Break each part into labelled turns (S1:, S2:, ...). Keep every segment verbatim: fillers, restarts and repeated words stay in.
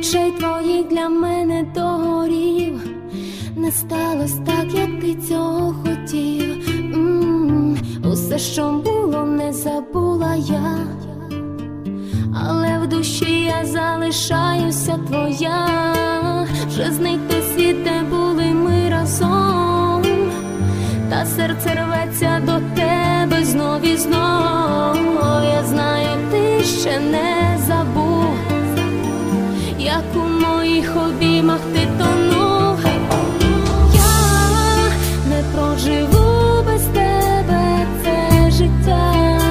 S1: очей твоїх для мене догорів. Не сталося так, як ти цього хотів. М-м, усе, що було, не забула я, але в душі я залишаюся твоя. Вже зник той світ, де були ми разом, та серце рветься до тебе знов і знов. Я знаю, ти ще не забув, як у моїх обіймах ти тонув. Я не проживу без тебе це життя.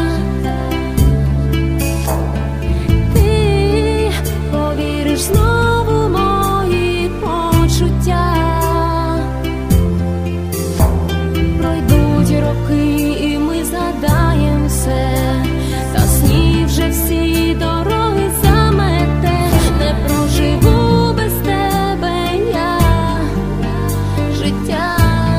S1: Ти повіриш знову мої почуття. Пройдуть роки і ми згадаєм все, та сні вже всі дороги замете. Не проживу без тебе я життя.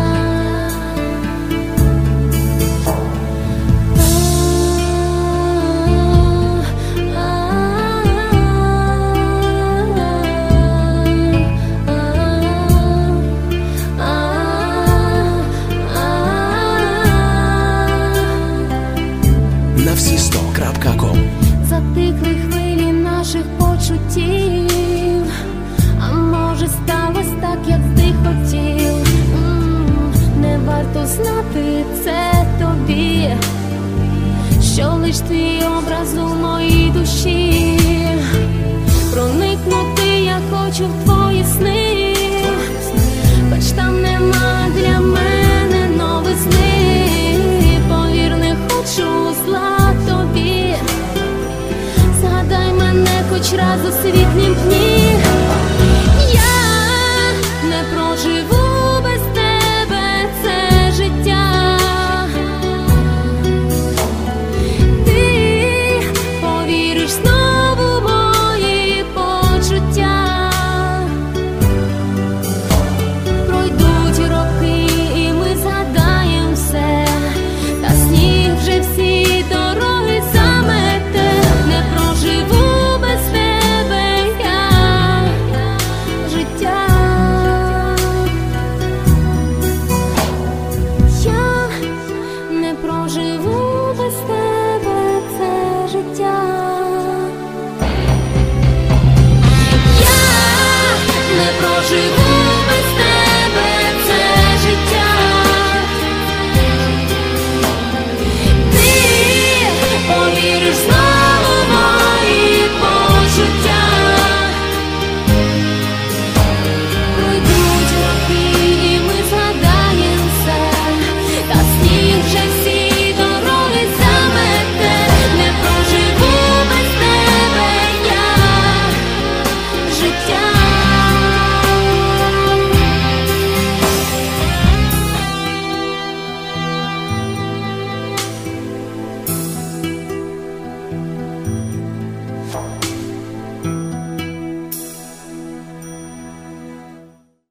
S2: на всі сто крапка ком.
S1: Затихли хвилі наших почуттів, а може сталося так, як ти хотів. М-м, не варто знати це тобі, що лиш твій образ у моїй душі. Проникнути я хочу в твої сни, хоч там нема для мене новизни. Повір, не хочу зла тобі, згадай мене хоч раз у світлім дні.